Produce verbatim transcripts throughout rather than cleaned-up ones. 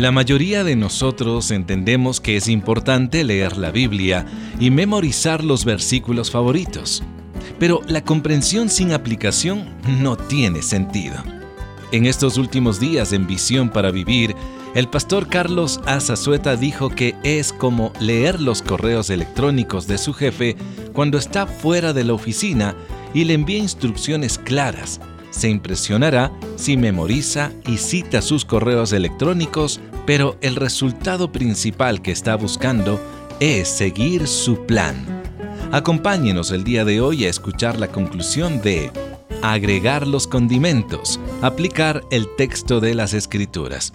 La mayoría de nosotros entendemos que es importante leer la Biblia y memorizar los versículos favoritos, pero la comprensión sin aplicación no tiene sentido. En estos últimos días en Visión para Vivir, el pastor Carlos Azazueta dijo que es como leer los correos electrónicos de su jefe cuando está fuera de la oficina y le envía instrucciones claras. Se impresionará si memoriza y cita sus correos electrónicos, pero el resultado principal que está buscando es seguir su plan. Acompáñenos el día de hoy a escuchar la conclusión de agregar los condimentos, aplicar el texto de las Escrituras.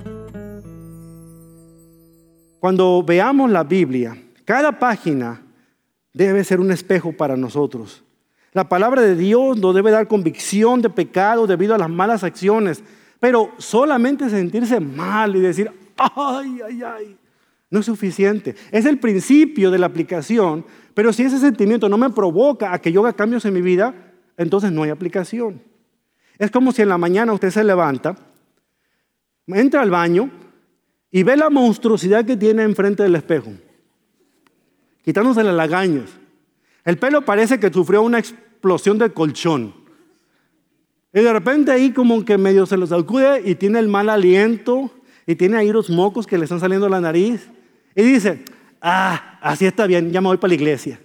Cuando veamos la Biblia, cada página debe ser un espejo para nosotros. La palabra de Dios nos debe dar convicción de pecado debido a las malas acciones, pero solamente sentirse mal y decir, ay, ay, ay, no es suficiente. Es el principio de la aplicación, pero si ese sentimiento no me provoca a que yo haga cambios en mi vida, entonces no hay aplicación. Es como si en la mañana usted se levanta, entra al baño y ve la monstruosidad que tiene enfrente del espejo, quitándose las lagañas. El pelo parece que sufrió una explosión de colchón. Y de repente ahí como que medio se lo sacude y tiene el mal aliento y tiene ahí los mocos que le están saliendo de la nariz. Y dice, ah, así está bien, ya me voy para la iglesia.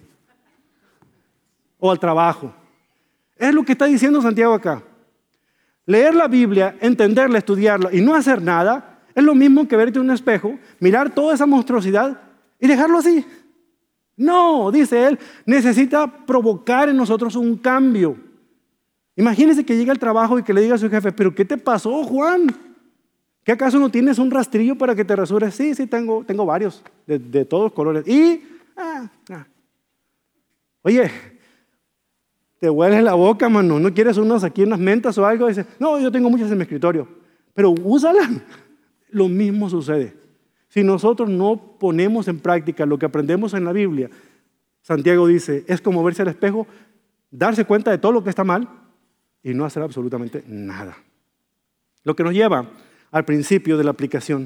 O al trabajo. Es lo que está diciendo Santiago acá. Leer la Biblia, entenderla, estudiarla y no hacer nada es lo mismo que verte en un espejo, mirar toda esa monstruosidad y dejarlo así. No, dice él, necesita provocar en nosotros un cambio. Imagínese que llega al trabajo y que le diga a su jefe, ¿pero qué te pasó, Juan? ¿Qué acaso no tienes un rastrillo para que te rasures? Sí, sí, tengo, tengo varios, de, de todos colores. Y, ah, ah. Oye, te huele la boca, mano, ¿no quieres unos aquí, unas mentas o algo? Dice, no, yo tengo muchas en mi escritorio, pero úsalas. Lo mismo sucede. Si nosotros no ponemos en práctica lo que aprendemos en la Biblia, Santiago dice, es como verse al espejo, darse cuenta de todo lo que está mal y no hacer absolutamente nada. Lo que nos lleva al principio de la aplicación.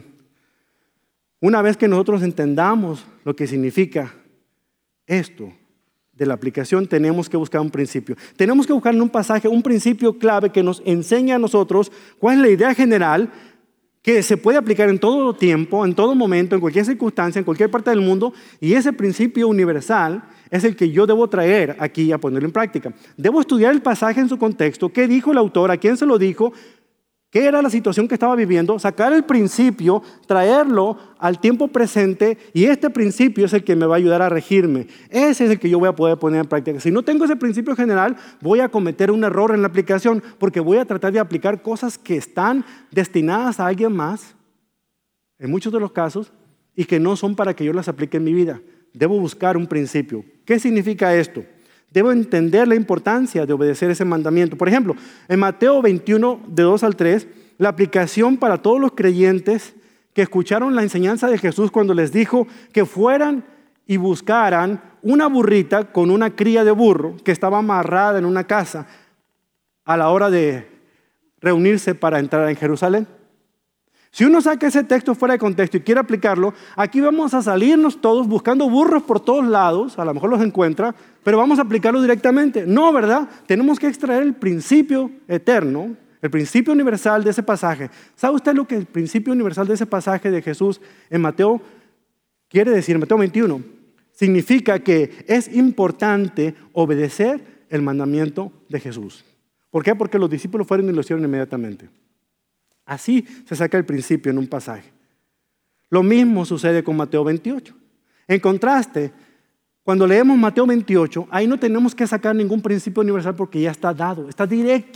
Una vez que nosotros entendamos lo que significa esto de la aplicación, tenemos que buscar un principio. Tenemos que buscar en un pasaje un principio clave que nos enseña a nosotros cuál es la idea general que se puede aplicar en todo tiempo, en todo momento, en cualquier circunstancia, en cualquier parte del mundo, y ese principio universal es el que yo debo traer aquí a ponerlo en práctica. Debo estudiar el pasaje en su contexto, qué dijo el autor, a quién se lo dijo, qué era la situación que estaba viviendo, sacar el principio, traerlo al tiempo presente, y este principio es el que me va a ayudar a regirme. Ese es el que yo voy a poder poner en práctica. Si no tengo ese principio general, voy a cometer un error en la aplicación, porque voy a tratar de aplicar cosas que están destinadas a alguien más, en muchos de los casos, y que no son para que yo las aplique en mi vida. Debo buscar un principio. ¿Qué significa esto? Debo entender la importancia de obedecer ese mandamiento. Por ejemplo, en Mateo veintiuno, de dos al tres, la aplicación para todos los creyentes que escucharon la enseñanza de Jesús cuando les dijo que fueran y buscaran una burrita con una cría de burro que estaba amarrada en una casa a la hora de reunirse para entrar en Jerusalén. Si uno saca ese texto fuera de contexto y quiere aplicarlo, aquí vamos a salirnos todos buscando burros por todos lados, a lo mejor los encuentra, pero vamos a aplicarlo directamente. No, ¿verdad? Tenemos que extraer el principio eterno, el principio universal de ese pasaje. ¿Sabe usted lo que el principio universal de ese pasaje de Jesús en Mateo quiere decir? Mateo veintiuno significa que es importante obedecer el mandamiento de Jesús. ¿Por qué? Porque los discípulos fueron y lo hicieron inmediatamente. Así se saca el principio en un pasaje. Lo mismo sucede con Mateo veintiocho. En contraste, cuando leemos Mateo veintiocho, ahí no tenemos que sacar ningún principio universal porque ya está dado, está directo.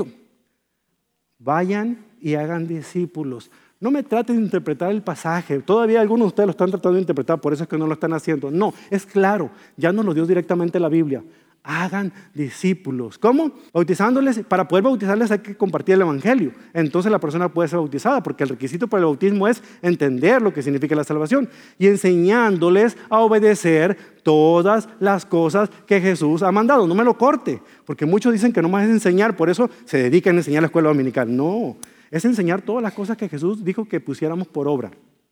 Vayan y hagan discípulos. No me traten de interpretar el pasaje. Todavía algunos de ustedes lo están tratando de interpretar, por eso es que no lo están haciendo. No, es claro, ya nos lo dio directamente la Biblia. Hagan discípulos. ¿Cómo? Bautizándoles. Para poder bautizarles hay que compartir el evangelio. Entonces la persona puede ser bautizada, porque el requisito para el bautismo es entender lo que significa la salvación y enseñándoles a obedecer todas las cosas que Jesús ha mandado. No me lo corte, porque muchos dicen que no más es enseñar, por eso se dedican a enseñar la escuela dominical. No, es enseñar todas las cosas que Jesús dijo que pusiéramos por obra.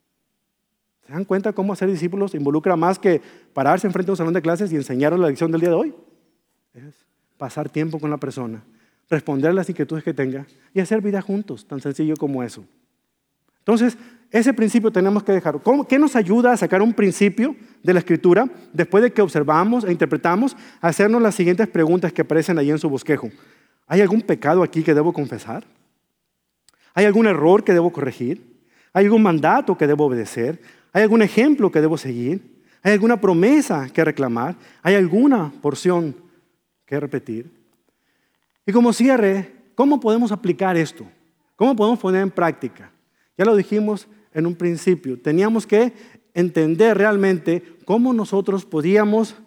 ¿Se dan cuenta cómo hacer discípulos involucra más que pararse enfrente de un salón de clases y enseñar la lección del día de hoy? Es pasar tiempo con la persona, responder a las inquietudes que tenga y hacer vida juntos, tan sencillo como eso. Entonces, ese principio tenemos que dejarlo. ¿Cómo, ¿Qué nos ayuda a sacar un principio de la Escritura después de que observamos e interpretamos? A hacernos las siguientes preguntas que aparecen ahí en su bosquejo. ¿Hay algún pecado aquí que debo confesar? ¿Hay algún error que debo corregir? ¿Hay algún mandato que debo obedecer? ¿Hay algún ejemplo que debo seguir? ¿Hay alguna promesa que reclamar? ¿Hay alguna porción que repetir? Y como cierre, ¿cómo podemos aplicar esto? ¿Cómo podemos poner en práctica? Ya lo dijimos en un principio. Teníamos que entender realmente cómo nosotros podíamos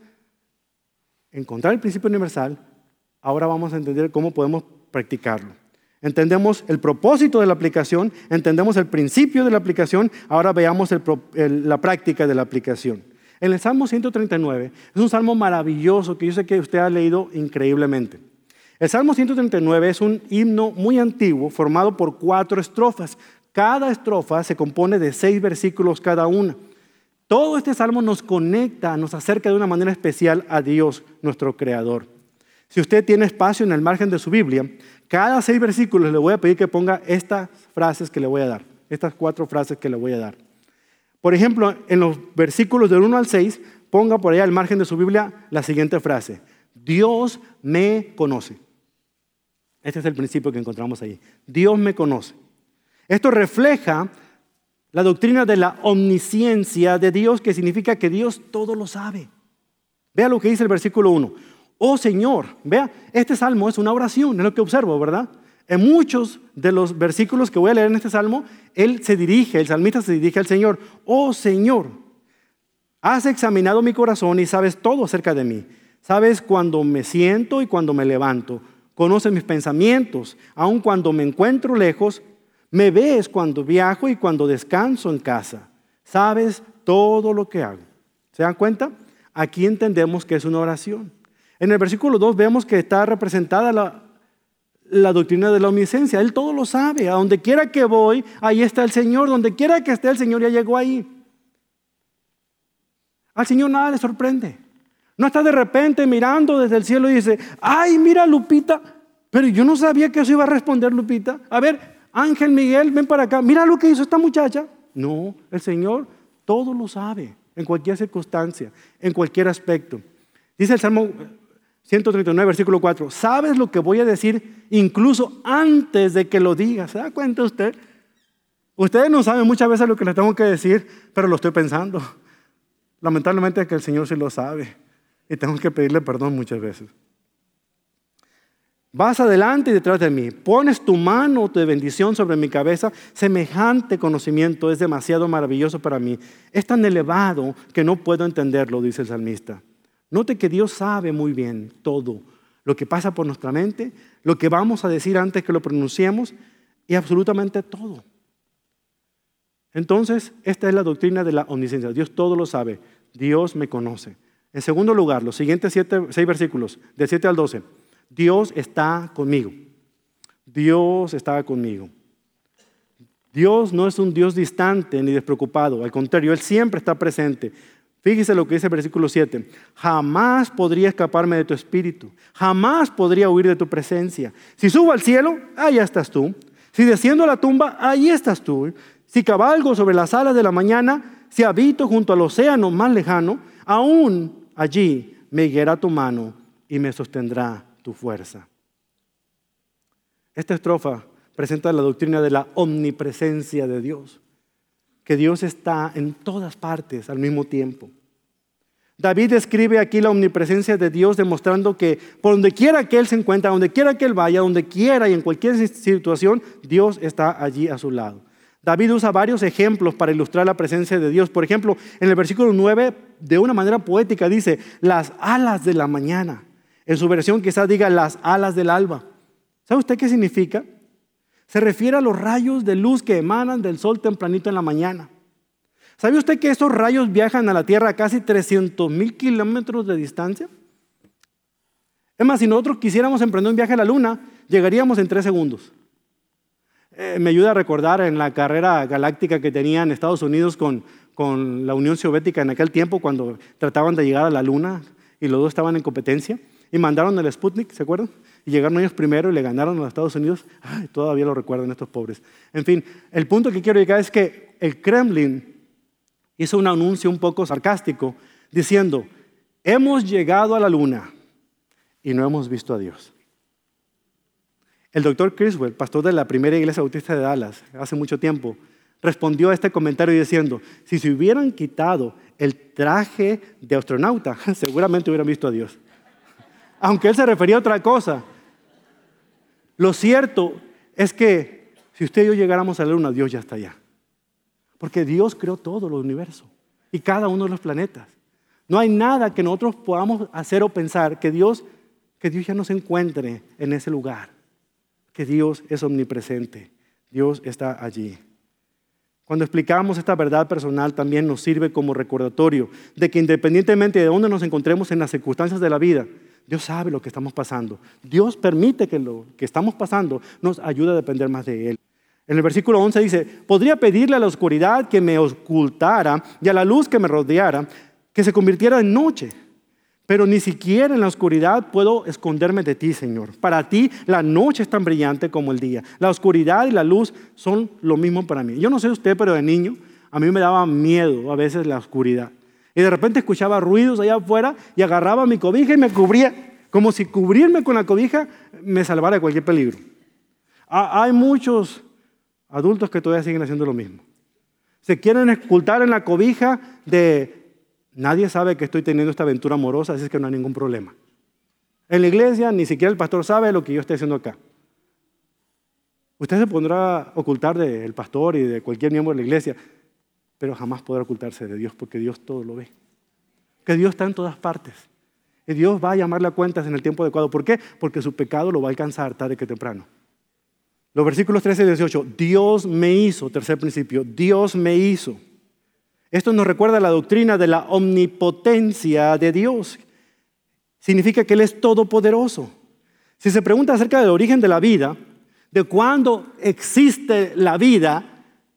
encontrar el principio universal. Ahora vamos a entender cómo podemos practicarlo. Entendemos el propósito de la aplicación, entendemos el principio de la aplicación, ahora veamos el, el, la práctica de la aplicación. En el Salmo ciento treinta y nueve es un salmo maravilloso que yo sé que usted ha leído increíblemente. El Salmo ciento treinta y nueve es un himno muy antiguo formado por cuatro estrofas. Cada estrofa se compone de seis versículos cada una. Todo este salmo nos conecta, nos acerca de una manera especial a Dios, nuestro Creador. Si usted tiene espacio en el margen de su Biblia, cada seis versículos le voy a pedir que ponga estas frases que le voy a dar, estas cuatro frases que le voy a dar. Por ejemplo, en los versículos del uno al seis, ponga por allá al margen de su Biblia la siguiente frase: Dios me conoce. Este es el principio que encontramos ahí. Dios me conoce. Esto refleja la doctrina de la omnisciencia de Dios, que significa que Dios todo lo sabe. Vea lo que dice el versículo uno. Oh Señor, vea, este salmo es una oración, es lo que observo, ¿verdad? En muchos de los versículos que voy a leer en este salmo, él se dirige, el salmista se dirige al Señor. Oh Señor, has examinado mi corazón y sabes todo acerca de mí. Sabes cuando me siento y cuando me levanto. Conoces mis pensamientos, aun cuando me encuentro lejos. Me ves cuando viajo y cuando descanso en casa. Sabes todo lo que hago. ¿Se dan cuenta? Aquí entendemos que es una oración. En el versículo dos vemos que está representada la, la doctrina de la omnisciencia. Él todo lo sabe. A donde quiera que voy, ahí está el Señor. Donde quiera que esté el Señor, ya llegó ahí. Al Señor nada le sorprende. No está de repente mirando desde el cielo y dice: ay, mira Lupita, pero yo no sabía que eso iba a responder Lupita. A ver, Ángel Miguel, ven para acá. Mira lo que hizo esta muchacha. No, el Señor todo lo sabe, en cualquier circunstancia, en cualquier aspecto. Dice el Salmo ciento treinta y nueve, versículo cuatro. Sabes lo que voy a decir incluso antes de que lo diga. ¿Se da cuenta usted? Ustedes no saben muchas veces lo que les tengo que decir, pero lo estoy pensando. Lamentablemente es que el Señor sí lo sabe y tengo que pedirle perdón muchas veces. Vas adelante y detrás de mí, pones tu mano de bendición sobre mi cabeza. Semejante conocimiento es demasiado maravilloso para mí. Es tan elevado que no puedo entenderlo, dice el salmista. Note que Dios sabe muy bien todo lo que pasa por nuestra mente, lo que vamos a decir antes que lo pronunciemos y absolutamente todo. Entonces, esta es la doctrina de la omnisciencia. Dios todo lo sabe. Dios me conoce. En segundo lugar, los siguientes siete, seis versículos, del siete al doce. Dios está conmigo. Dios está conmigo. Dios no es un Dios distante ni despreocupado. Al contrario, Él siempre está presente. Fíjese lo que dice el versículo siete. Jamás podría escaparme de tu espíritu. Jamás podría huir de tu presencia. Si subo al cielo, allá estás tú. Si desciendo a la tumba, ahí estás tú. Si cabalgo sobre las alas de la mañana, si habito junto al océano más lejano, aún allí me guiará tu mano y me sostendrá tu fuerza. Esta estrofa presenta la doctrina de la omnipresencia de Dios, que Dios está en todas partes al mismo tiempo. David describe aquí la omnipresencia de Dios, demostrando que por donde quiera que Él se encuentre, donde quiera que Él vaya, donde quiera y en cualquier situación, Dios está allí a su lado. David usa varios ejemplos para ilustrar la presencia de Dios. Por ejemplo, en el versículo nueve, de una manera poética, dice: las alas de la mañana. En su versión quizás diga las alas del alba. ¿Sabe usted qué significa? Se refiere a los rayos de luz que emanan del sol tempranito en la mañana. ¿Sabe usted que esos rayos viajan a la Tierra a casi trescientos mil kilómetros de distancia? Es más, si nosotros quisiéramos emprender un viaje a la Luna, llegaríamos en tres segundos. eh, me ayuda a recordar en la carrera galáctica que tenían Estados Unidos con, con la Unión Soviética en aquel tiempo, cuando trataban de llegar a la Luna y los dos estaban en competencia. Y mandaron el Sputnik, ¿se acuerdan? Y llegaron ellos primero y le ganaron a los Estados Unidos. Ay, todavía lo recuerdan estos pobres. En fin, el punto que quiero llegar es que el Kremlin hizo un anuncio un poco sarcástico diciendo, hemos llegado a la Luna y no hemos visto a Dios. El doctor Criswell, pastor de la primera iglesia bautista de Dallas, hace mucho tiempo, respondió a este comentario diciendo, si se hubieran quitado el traje de astronauta, seguramente hubieran visto a Dios. Aunque él se refería a otra cosa. Lo cierto es que si usted y yo llegáramos a la Luna, Dios ya está allá. Porque Dios creó todo el universo y cada uno de los planetas. No hay nada que nosotros podamos hacer o pensar que Dios, que Dios ya no se encuentre en ese lugar. Que Dios es omnipresente. Dios está allí. Cuando explicamos esta verdad personal, también nos sirve como recordatorio de que independientemente de dónde nos encontremos en las circunstancias de la vida, Dios sabe lo que estamos pasando. Dios permite que lo que estamos pasando nos ayude a depender más de Él. En el versículo once dice, podría pedirle a la oscuridad que me ocultara y a la luz que me rodeara, que se convirtiera en noche. Pero ni siquiera en la oscuridad puedo esconderme de ti, Señor. Para ti la noche es tan brillante como el día. La oscuridad y la luz son lo mismo para mí. Yo no sé usted, pero de niño a mí me daba miedo a veces la oscuridad. Y de repente escuchaba ruidos allá afuera y agarraba mi cobija y me cubría, como si cubrirme con la cobija me salvara de cualquier peligro. Hay muchos adultos que todavía siguen haciendo lo mismo. Se quieren ocultar en la cobija de nadie sabe que estoy teniendo esta aventura amorosa, así es que no hay ningún problema. En la iglesia ni siquiera el pastor sabe lo que yo estoy haciendo acá. Usted se pondrá a ocultar del pastor y de cualquier miembro de la iglesia, pero jamás podrá ocultarse de Dios porque Dios todo lo ve. Que Dios está en todas partes. Y Dios va a llamarle a cuentas en el tiempo adecuado. ¿Por qué? Porque su pecado lo va a alcanzar tarde que temprano. Los versículos trece y dieciocho. Dios me hizo, tercer principio, Dios me hizo. Esto nos recuerda la doctrina de la omnipotencia de Dios. Significa que Él es todopoderoso. Si se pregunta acerca del origen de la vida, de cuándo existe la vida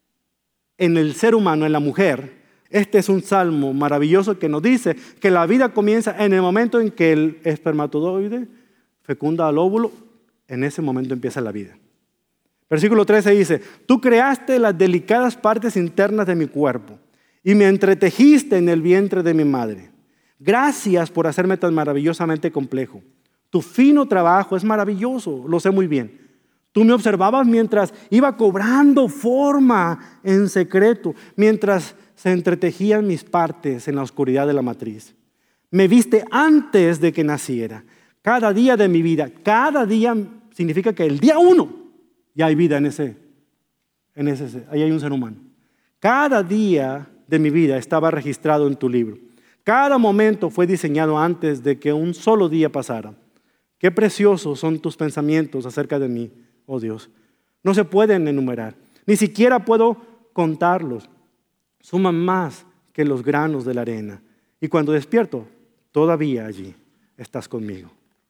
en el ser humano, en la mujer, este es un salmo maravilloso que nos dice que la vida comienza en el momento en que el espermatozoide fecunda al óvulo, en ese momento empieza la vida. Versículo trece dice, tú creaste las delicadas partes internas de mi cuerpo y me entretejiste en el vientre de mi madre. Gracias por hacerme tan maravillosamente complejo. Tu fino trabajo es maravilloso, lo sé muy bien. Tú me observabas mientras iba cobrando forma en secreto, mientras se entretejían mis partes en la oscuridad de la matriz. Me viste antes de que naciera. Cada día de mi vida, cada día significa que el día uno ya hay vida en ese, en ese, ahí hay un ser humano. Cada día de mi vida estaba registrado en tu libro. Cada momento fue diseñado antes de que un solo día pasara. Qué preciosos son tus pensamientos acerca de mí, oh Dios. No se pueden enumerar, ni siquiera puedo contarlos. Suman más que los granos de la arena. Y cuando despierto, todavía allí estás conmigo.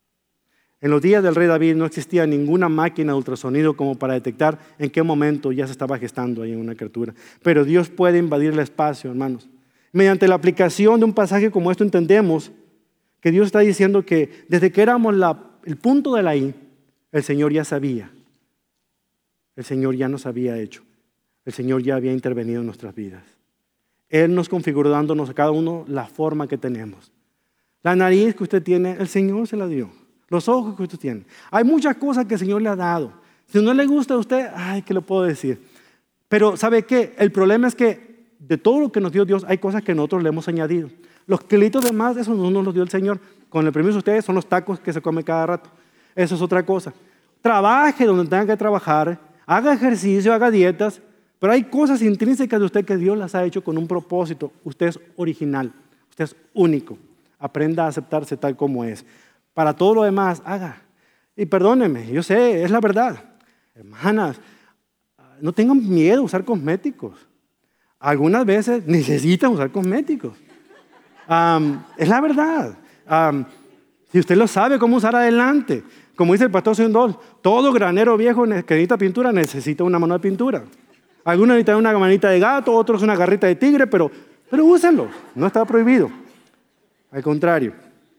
En los días del rey David no existía ninguna máquina de ultrasonido como para detectar en qué momento ya se estaba gestando ahí una criatura. Pero Dios puede invadir el espacio, hermanos. Mediante la aplicación de un pasaje como esto entendemos que Dios está diciendo que desde que éramos la, el punto de la I, el Señor ya sabía. El Señor ya nos había hecho. El Señor ya había intervenido en nuestras vidas. Él nos configuró dándonos a cada uno la forma que tenemos. La nariz que usted tiene, el Señor se la dio. Los ojos que usted tiene. Hay muchas cosas que el Señor le ha dado. Si no le gusta a usted, ay, ¿qué le puedo decir? Pero ¿sabe qué? El problema es que de todo lo que nos dio Dios, hay cosas que nosotros le hemos añadido. Los kilitos de más, eso no nos los dio el Señor. Con el permiso de ustedes, son los tacos que se comen cada rato. Eso es otra cosa. Trabaje donde tenga que trabajar, haga ejercicio, haga dietas, pero hay cosas intrínsecas de usted que Dios las ha hecho con un propósito. Usted es original, usted es único. Aprenda a aceptarse tal como es. Para todo lo demás, haga. Y perdónenme, yo sé, es la verdad. Hermanas, no tengan miedo a usar cosméticos. Algunas veces necesitan usar cosméticos. Um, es la verdad. Um, Si usted lo sabe cómo usar adelante. Como dice el pastor Sundol, todo granero viejo que necesita pintura necesita una mano de pintura. Algunos necesitan una manita de gato, otros una garrita de tigre, pero, pero úsenlo. No está prohibido. Al contrario.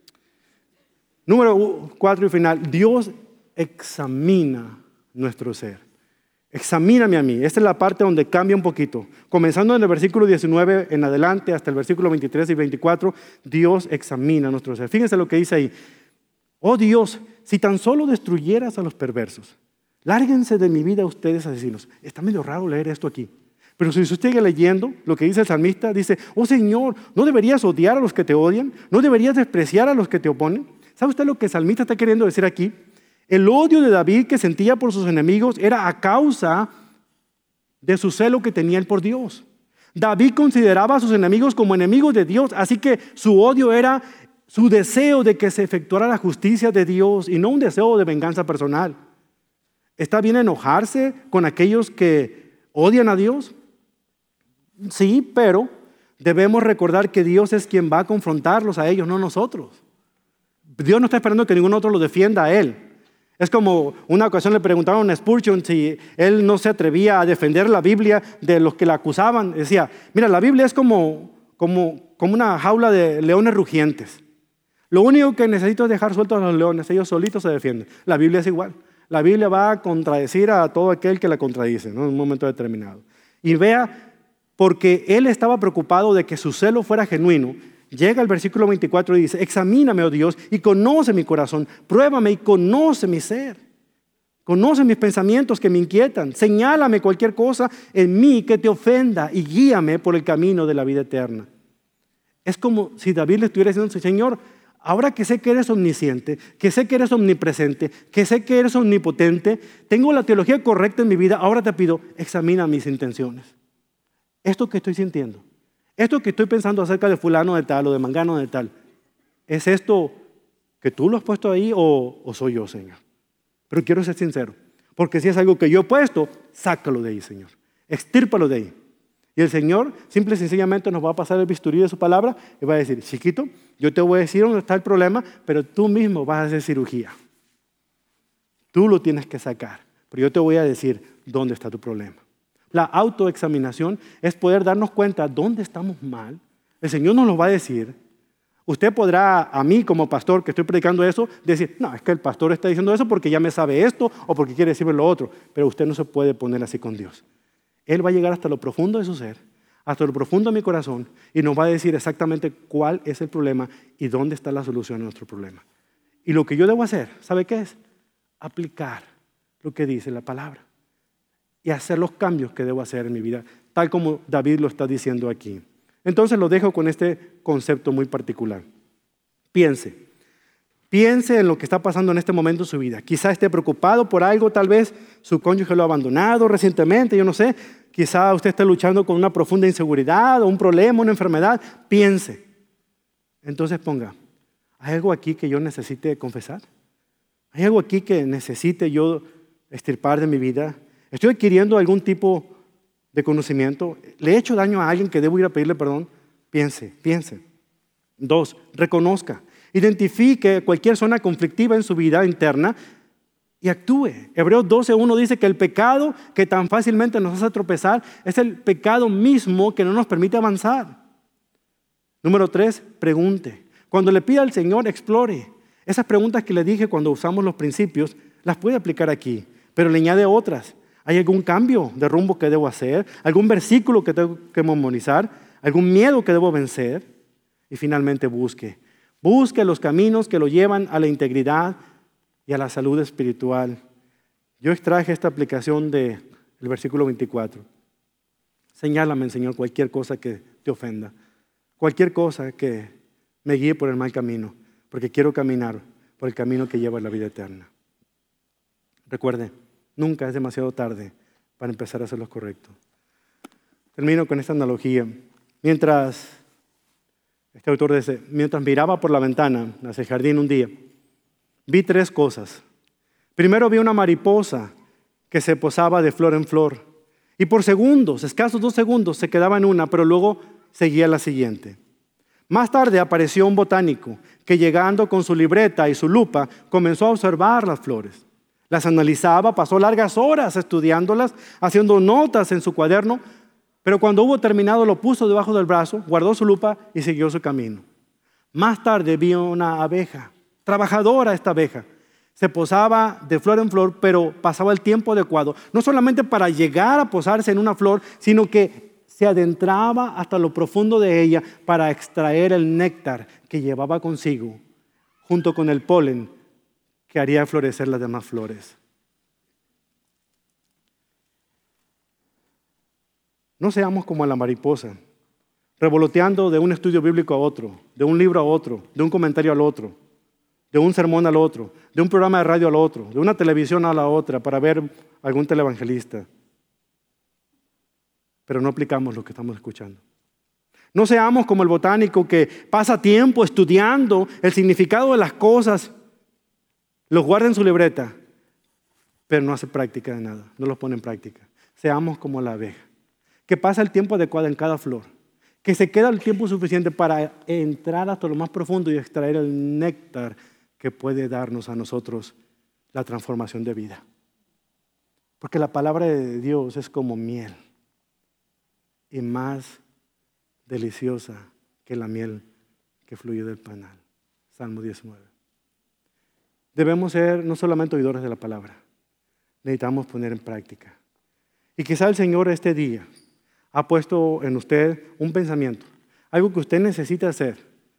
Número cuatro y final. Dios examina nuestro ser. Examíname a mí. Esta es la parte donde cambia un poquito. Comenzando en el versículo diecinueve en adelante hasta el versículo veintitrés y veinticuatro, Dios examina nuestro ser. Fíjense lo que dice ahí. Oh Dios, si tan solo destruyeras a los perversos, lárguense de mi vida ustedes asesinos. Está medio raro leer esto aquí. Pero si usted sigue leyendo lo que dice el salmista, dice, oh Señor, ¿no deberías odiar a los que te odian? ¿No deberías despreciar a los que te oponen? ¿Sabe usted lo que el salmista está queriendo decir aquí? El odio de David que sentía por sus enemigos era a causa de su celo que tenía él por Dios. David consideraba a sus enemigos como enemigos de Dios, así que su odio era su deseo de que se efectuara la justicia de Dios y no un deseo de venganza personal. ¿Está bien enojarse con aquellos que odian a Dios? Sí, pero debemos recordar que Dios es quien va a confrontarlos a ellos, no nosotros. Dios no está esperando que ningún otro lo defienda a él. Es como una ocasión le preguntaron a Spurgeon si él no se atrevía a defender la Biblia de los que la acusaban. Decía, mira, la Biblia es como, como, como una jaula de leones rugientes. Lo único que necesito es dejar sueltos a los leones, ellos solitos se defienden. La Biblia es igual. La Biblia va a contradecir a todo aquel que la contradice, ¿no? En un momento determinado. Y vea, porque él estaba preocupado de que su celo fuera genuino, llega al versículo veinticuatro y dice, examíname, oh Dios, y conoce mi corazón, pruébame y conoce mi ser. Conoce mis pensamientos que me inquietan, señálame cualquier cosa en mí que te ofenda y guíame por el camino de la vida eterna. Es como si David le estuviera diciendo, Señor, ahora que sé que eres omnisciente, que sé que eres omnipresente, que sé que eres omnipotente, tengo la teología correcta en mi vida, ahora te pido, examina mis intenciones. Esto que estoy sintiendo, esto que estoy pensando acerca de fulano de tal o de mangano de tal, ¿es esto que tú lo has puesto ahí o, o soy yo, Señor? Pero quiero ser sincero, porque si es algo que yo he puesto, sácalo de ahí, Señor. Extírpalo de ahí. Y el Señor simple y sencillamente nos va a pasar el bisturí de su palabra y va a decir, chiquito, yo te voy a decir dónde está el problema, pero tú mismo vas a hacer cirugía. Tú lo tienes que sacar, pero yo te voy a decir dónde está tu problema. La autoexaminación es poder darnos cuenta dónde estamos mal. El Señor nos lo va a decir. Usted podrá, a mí como pastor que estoy predicando eso, decir, no, es que el pastor está diciendo eso porque ya me sabe esto o porque quiere decirme lo otro. Pero usted no se puede poner así con Dios. Él va a llegar hasta lo profundo de su ser, hasta lo profundo de mi corazón y nos va a decir exactamente cuál es el problema y dónde está la solución a nuestro problema. Y lo que yo debo hacer, ¿sabe qué es? Aplicar lo que dice la palabra y hacer los cambios que debo hacer en mi vida, tal como David lo está diciendo aquí. Entonces lo dejo con este concepto muy particular. Piense, piense en lo que está pasando en este momento en su vida. Quizá esté preocupado por algo, tal vez su cónyuge lo ha abandonado recientemente, yo no sé. Quizá usted esté luchando con una profunda inseguridad o un problema, una enfermedad. Piense. Entonces ponga, ¿hay algo aquí que yo necesite confesar? ¿Hay algo aquí que necesite yo extirpar de mi vida? ¿Estoy adquiriendo algún tipo de conocimiento? ¿Le he hecho daño a alguien que debo ir a pedirle perdón? Piense, piense. Dos, reconozca. Identifique cualquier zona conflictiva en su vida interna y actúe. Hebreos doce uno dice que el pecado que tan fácilmente nos hace tropezar es el pecado mismo que no nos permite avanzar. Número tres, pregunte. Cuando le pida al Señor, explore. Esas preguntas que le dije cuando usamos los principios, las puede aplicar aquí, pero le añade otras. ¿Hay algún cambio de rumbo que debo hacer? ¿Algún versículo que tengo que memorizar? ¿Algún miedo que debo vencer? Y finalmente busque. Busque los caminos que lo llevan a la integridad y a la salud espiritual. Yo extraje esta aplicación del versículo veinticuatro. Señálame, Señor, cualquier cosa que te ofenda. Cualquier cosa que me guíe por el mal camino. Porque quiero caminar por el camino que lleva a la vida eterna. Recuerde, nunca es demasiado tarde para empezar a hacer lo correcto. Termino con esta analogía. Mientras, este autor dice, mientras miraba por la ventana hacia el jardín un día, vi tres cosas. Primero vi una mariposa que se posaba de flor en flor. Y por segundos, escasos dos segundos, se quedaba en una, pero luego seguía la siguiente. Más tarde apareció un botánico que, llegando con su libreta y su lupa, comenzó a observar las flores. Las analizaba, pasó largas horas estudiándolas, haciendo notas en su cuaderno, pero cuando hubo terminado lo puso debajo del brazo, guardó su lupa y siguió su camino. Más tarde vio una abeja, trabajadora esta abeja. Se posaba de flor en flor, pero pasaba el tiempo adecuado, no solamente para llegar a posarse en una flor, sino que se adentraba hasta lo profundo de ella para extraer el néctar que llevaba consigo, junto con el polen que haría florecer las demás flores. No seamos como la mariposa, revoloteando de un estudio bíblico a otro, de un libro a otro, de un comentario al otro, de un sermón al otro, de un programa de radio al otro, de una televisión a la otra para ver algún televangelista. Pero no aplicamos lo que estamos escuchando. No seamos como el botánico que pasa tiempo estudiando el significado de las cosas, los guarda en su libreta, pero no hace práctica de nada, no los pone en práctica. Seamos como la abeja, que pasa el tiempo adecuado en cada flor, que se queda el tiempo suficiente para entrar hasta lo más profundo y extraer el néctar que puede darnos a nosotros la transformación de vida. Porque la palabra de Dios es como miel y más deliciosa que la miel que fluye del panal. Salmo diecinueve. Debemos ser no solamente oidores de la palabra, necesitamos poner en práctica. Y quizá el Señor este día ha puesto en usted un pensamiento, algo que usted necesita hacer,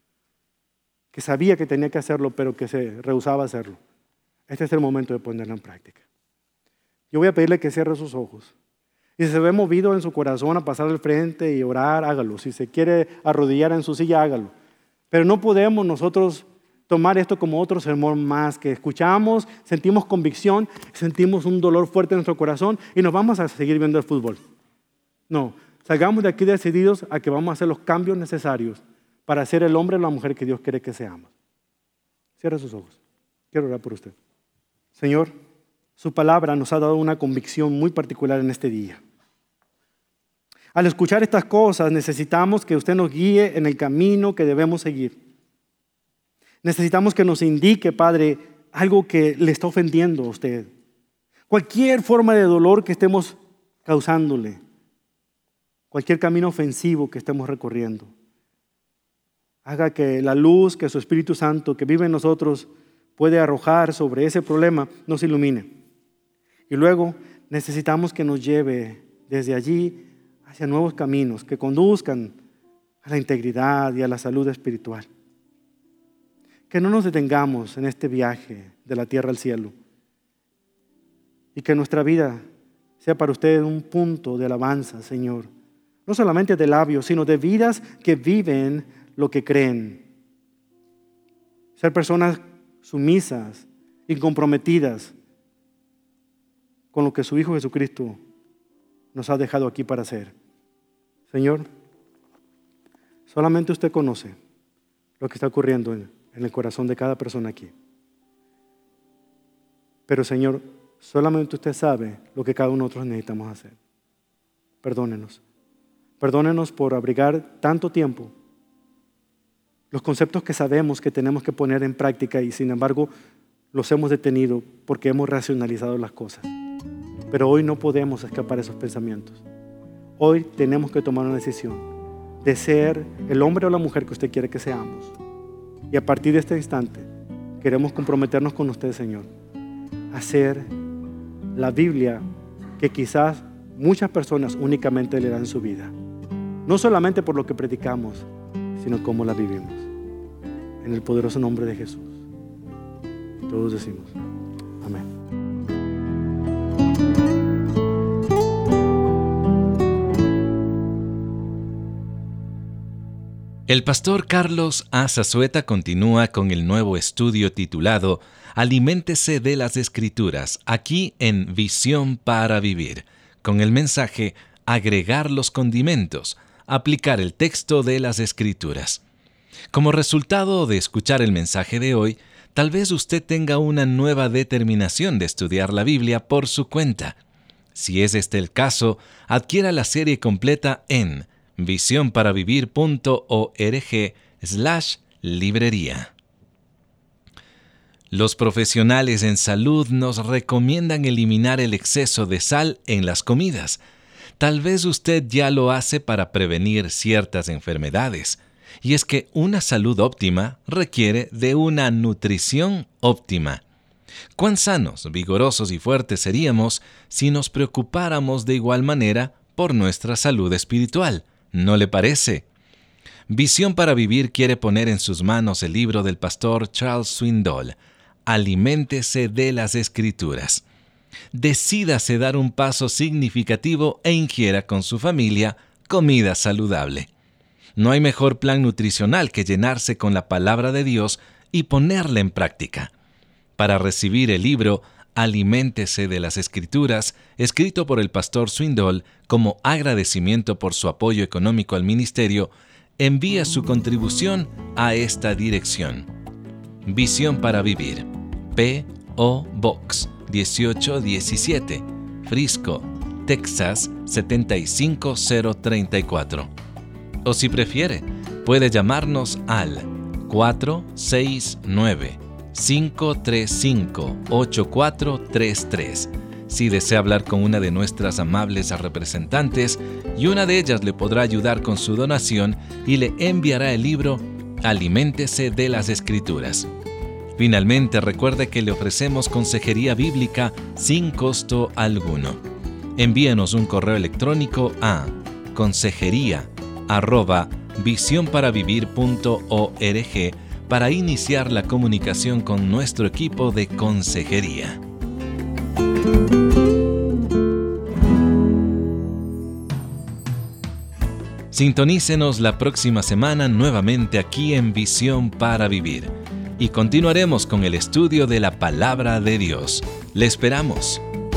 que sabía que tenía que hacerlo, pero que se rehusaba a hacerlo. Este es el momento de ponerlo en práctica. Yo voy a pedirle que cierre sus ojos. Y si se ve movido en su corazón a pasar al frente y orar, hágalo. Si se quiere arrodillar en su silla, hágalo. Pero no podemos nosotros tomar esto como otro sermón más, que escuchamos, sentimos convicción, sentimos un dolor fuerte en nuestro corazón y nos vamos a seguir viendo el fútbol. No, salgamos de aquí decididos a que vamos a hacer los cambios necesarios para ser el hombre o la mujer que Dios quiere que seamos. Cierre sus ojos. Quiero orar por usted. Señor, su palabra nos ha dado una convicción muy particular en este día. Al escuchar estas cosas, necesitamos que usted nos guíe en el camino que debemos seguir. Necesitamos que nos indique, Padre, algo que le está ofendiendo a usted. Cualquier forma de dolor que estemos causándole. Cualquier camino ofensivo que estemos recorriendo. Haga que la luz que su Espíritu Santo que vive en nosotros puede arrojar sobre ese problema nos ilumine. Y luego necesitamos que nos lleve desde allí hacia nuevos caminos que conduzcan a la integridad y a la salud espiritual. Que no nos detengamos en este viaje de la tierra al cielo y que nuestra vida sea para usted un punto de alabanza, Señor. No solamente de labios, sino de vidas que viven lo que creen. Ser personas sumisas, incomprometidas con lo que su Hijo Jesucristo nos ha dejado aquí para hacer. Señor, solamente usted conoce lo que está ocurriendo en, en el corazón de cada persona aquí. Pero Señor, solamente usted sabe lo que cada uno de nosotros necesitamos hacer. Perdónenos. Perdónenos por abrigar tanto tiempo los conceptos que sabemos que tenemos que poner en práctica y sin embargo los hemos detenido porque hemos racionalizado las cosas. Pero hoy no podemos escapar de esos pensamientos. Hoy tenemos que tomar una decisión de ser el hombre o la mujer que usted quiere que seamos. Y a partir de este instante queremos comprometernos con usted, Señor, a hacer la Biblia que quizás muchas personas únicamente le dan su vida. No solamente por lo que predicamos, sino cómo la vivimos. En el poderoso nombre de Jesús. Todos decimos, amén. El pastor Carlos A. Zazueta continúa con el nuevo estudio titulado Aliméntese de las Escrituras, aquí en Visión para Vivir, con el mensaje Agregar los condimentos, aplicar el texto de las Escrituras. Como resultado de escuchar el mensaje de hoy, tal vez usted tenga una nueva determinación de estudiar la Biblia por su cuenta. Si es este el caso, adquiera la serie completa en visión para vivir punto org slash librería. Los profesionales en salud nos recomiendan eliminar el exceso de sal en las comidas. Tal vez usted ya lo hace para prevenir ciertas enfermedades. Y es que una salud óptima requiere de una nutrición óptima. Cuán sanos, vigorosos y fuertes seríamos si nos preocupáramos de igual manera por nuestra salud espiritual, ¿no le parece? Visión para Vivir quiere poner en sus manos el libro del pastor Charles Swindoll, Aliméntese de las Escrituras. Decídase dar un paso significativo e ingiera con su familia comida saludable. No hay mejor plan nutricional que llenarse con la palabra de Dios y ponerla en práctica. Para recibir el libro Aliméntese de las Escrituras, escrito por el pastor Swindoll como agradecimiento por su apoyo económico al ministerio, envía su contribución a esta dirección. Visión para Vivir, P O Box dieciocho diecisiete, Frisco, Texas setenta y cinco cero treinta y cuatro. O si prefiere, puede llamarnos al cuatro seis nueve, cinco tres cinco, ocho cuatro tres tres. Si desea hablar con una de nuestras amables representantes, y una de ellas le podrá ayudar con su donación y le enviará el libro Aliméntese de las Escrituras. Finalmente, recuerde que le ofrecemos consejería bíblica sin costo alguno. Envíenos un correo electrónico a consejería arroba visionparavivir punto org para iniciar la comunicación con nuestro equipo de consejería. Sintonícenos la próxima semana nuevamente aquí en Visión para Vivir y continuaremos con el estudio de la Palabra de Dios. Le esperamos.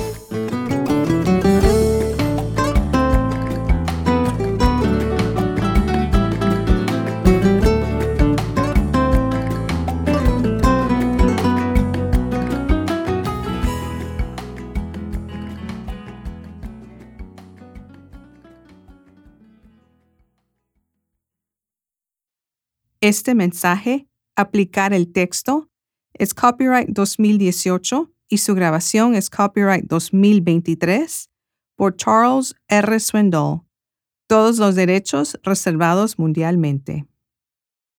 Este mensaje, Aplicar el texto, es copyright dos mil dieciocho y su grabación es copyright dos mil veintitrés por Charles R. Swindoll. Todos los derechos reservados mundialmente.